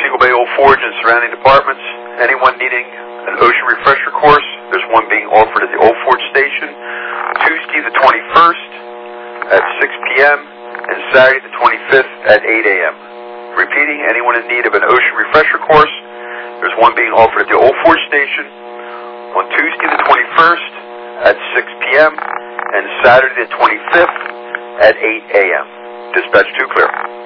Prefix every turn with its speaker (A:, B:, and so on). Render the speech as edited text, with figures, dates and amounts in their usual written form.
A: Eagle Bay Old Forge and surrounding departments. Anyone needing an ocean refresher course, there's one being offered at the Old Forge Station Tuesday the 21st at 6 p.m. and Saturday the 25th at 8 a.m. Repeating, anyone in need of an ocean refresher course, there's one being offered at the Old Forge Station on Tuesday the 21st at 6 p.m. and Saturday the 25th at 8 a.m. Dispatch 2 clear.